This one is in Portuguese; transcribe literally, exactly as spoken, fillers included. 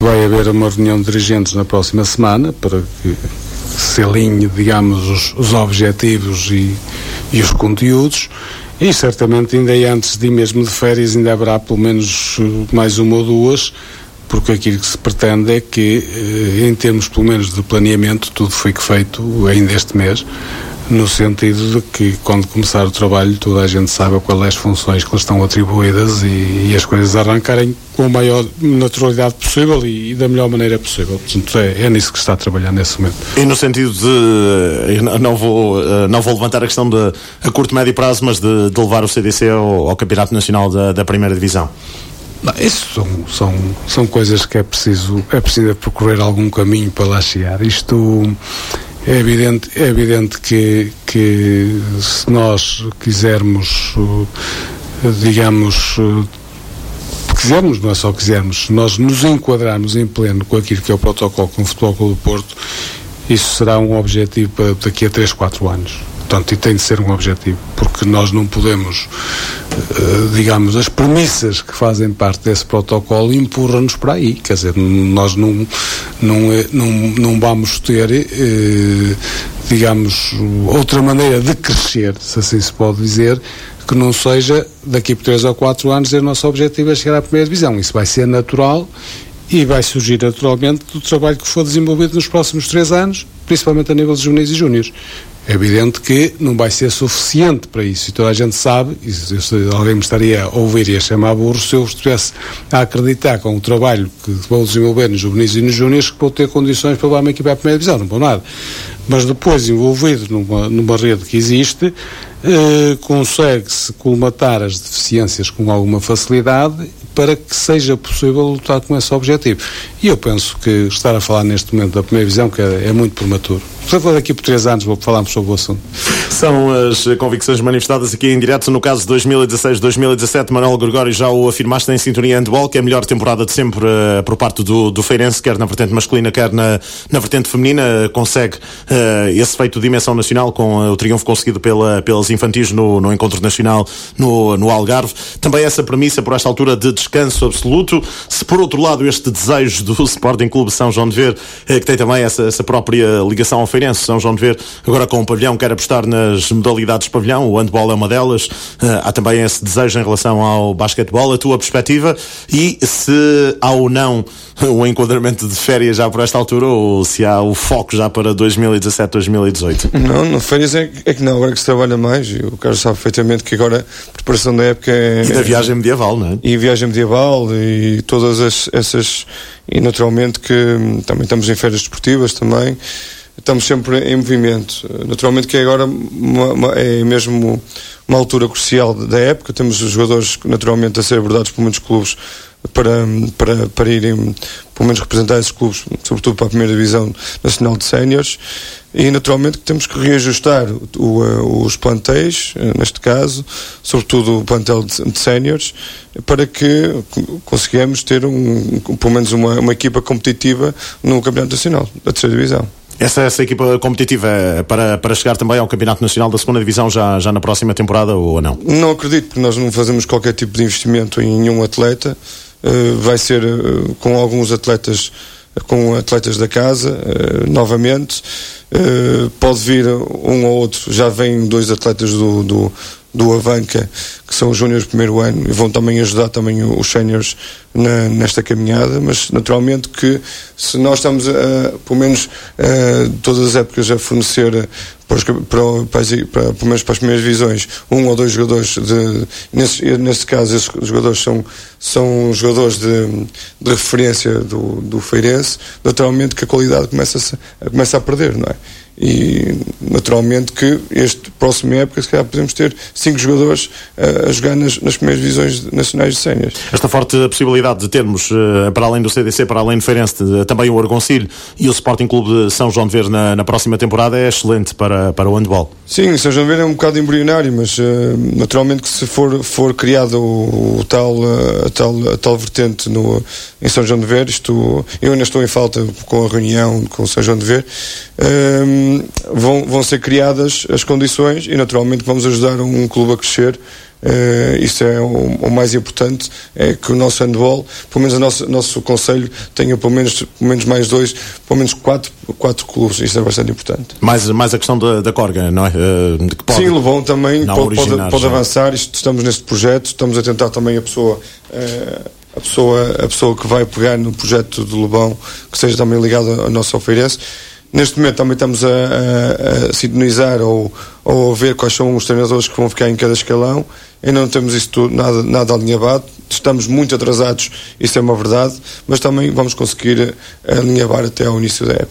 vai haver uma reunião de dirigentes na próxima semana para que se alinhe, digamos, os, os objetivos e, e os conteúdos, e certamente ainda antes de mesmo de férias ainda haverá pelo menos mais uma ou duas, porque aquilo que se pretende é que, em termos pelo menos de planeamento, tudo fique feito ainda este mês, no sentido de que quando começar o trabalho toda a gente saiba quais as funções que lhes estão atribuídas e, e as coisas arrancarem com a maior naturalidade possível e, e da melhor maneira possível. Portanto, é, é nisso que se está a trabalhar nesse momento. E no sentido de, não vou, não vou levantar a questão de a curto, médio prazo, mas de, de levar o C D C ao, ao Campeonato Nacional da, da Primeira Divisão. Não, isso são, são, são coisas que é preciso, é preciso percorrer algum caminho para lá chegar. Isto é evidente, é evidente que, que se nós quisermos, digamos, quisermos, não é só quisermos, se nós nos enquadrarmos em pleno com aquilo que é o protocolo com o Futebol Clube do Porto, isso será um objetivo para daqui a três, quatro anos. Portanto, e tem de ser um objetivo, porque nós não podemos, uh, digamos, as premissas que fazem parte desse protocolo empurram-nos para aí, quer dizer, nós não, não, não, não vamos ter, uh, digamos, outra maneira de crescer, se assim se pode dizer, que não seja daqui por três ou quatro anos o nosso objetivo é chegar à primeira divisão. Isso vai ser natural e vai surgir naturalmente do trabalho que for desenvolvido nos próximos três anos, principalmente a nível de juvenis e júniores. É evidente que não vai ser suficiente para isso, e toda a gente sabe, e se alguém me estaria a ouvir e a chamar burro, se eu estivesse a acreditar com o trabalho que vou desenvolver nos juvenis e nos júniores, que vou ter condições para levar uma equipa à primeira divisão, não vou nada. Mas depois, envolvido numa, numa rede que existe, eh, consegue-se colmatar as deficiências com alguma facilidade para que seja possível lutar com esse objetivo. E eu penso que estar a falar neste momento da primeira divisão que é, é muito prematuro. Portanto, daqui por três anos vou falarmos sobre o assunto. São as convicções manifestadas aqui em direto. No caso de dois mil e dezasseis dois mil e dezassete, Manuel Gregório, já o afirmaste em Sintonia Handball, que é a melhor temporada de sempre uh, por parte do, do Feirense, quer na vertente masculina, quer na, na vertente feminina. Uh, consegue uh, esse feito de dimensão nacional com uh, o triunfo conseguido pela, pelas infantis no, no encontro nacional no, no Algarve. Também essa premissa, por esta altura, de descanso absoluto. Se por outro lado este desejo do Sporting Clube São João de Ver, uh, que tem também essa, essa própria ligação ao Feirense, São João de Ver, agora com o pavilhão, quer apostar nas modalidades de pavilhão, o handball é uma delas, uh, há também esse desejo em relação ao basquetebol. A tua perspectiva, e se há ou não o enquadramento de férias já por esta altura, ou se há o foco já para dois mil e dezassete dois mil e dezoito? Não, no férias é, é que não, agora que se trabalha mais, e o Carlos sabe perfeitamente que agora a preparação da época é... E da viagem medieval, não é? E viagem medieval e todas as, essas... E naturalmente que também estamos em férias desportivas também, estamos sempre em movimento. Naturalmente que agora uma, uma, é mesmo uma altura crucial da época. Temos os jogadores naturalmente a ser abordados por muitos clubes para, para, para irem pelo menos representar esses clubes, sobretudo para a primeira divisão nacional de séniores, e naturalmente que temos que reajustar o, o, os plantéis, neste caso, sobretudo o plantel de, de séniores, para que consigamos ter um, pelo menos uma, uma equipa competitiva no Campeonato Nacional da terceira divisão. Essa, essa equipa competitiva é para, para chegar também ao Campeonato Nacional da segunda Divisão já, já na próxima temporada, ou não? Não acredito, porque nós não fazemos qualquer tipo de investimento em nenhum atleta. Uh, vai ser uh, com alguns atletas, com atletas da casa, uh, novamente. Uh, pode vir um ou outro, já vêm dois atletas do, do, do Avanca, que são os júniores do primeiro ano, e vão também ajudar também os séniores na, nesta caminhada, mas naturalmente que se nós estamos, a, pelo menos a, todas as épocas, a fornecer para, os, para, para, para, pelo menos para as primeiras divisões, um ou dois jogadores, de, nesse, nesse caso esses jogadores são, são jogadores de, de referência do, do Feirense, naturalmente que a qualidade começa a, começa a perder, não é? E naturalmente que este próximo época se calhar podemos ter cinco jogadores uh, a jogar nas, nas primeiras divisões nacionais de séniores. Esta forte possibilidade de termos, uh, para além do C D C, para além do Feirense, uh, também o Argoncilho e o Sporting Clube de São João de Ver na, na próxima temporada, é excelente para, para o handball. Sim, São João de Ver é um bocado embrionário, mas uh, naturalmente que se for, for criado o, o tal, uh, a, tal, a tal vertente no, em São João de Ver, isto, eu ainda estou em falta com a reunião com São João de Ver, uh, Vão, vão ser criadas as condições e naturalmente vamos ajudar um clube a crescer Uh, isso é o, o mais importante, é que o nosso handball, pelo menos o nosso, nosso concelho, tenha pelo menos, pelo menos mais dois, pelo menos quatro, quatro clubes. Isso é bastante importante. Mais, mais a questão da, da Corga, não é? Uh, de que pode, sim, o Lobão também pode, pode, pode já. avançar. Isto, estamos neste projeto, estamos a tentar também a pessoa, uh, a pessoa, a pessoa que vai pegar no projeto do Lobão, que seja também ligada ao nosso Alfeirense. Neste momento também estamos a, a, a sintonizar ou, ou a ver quais são os treinadores que vão ficar em cada escalão. Ainda não temos isso tudo, nada, nada alinhavado. Estamos muito atrasados, isso é uma verdade, mas também vamos conseguir alinhavar até ao início da época.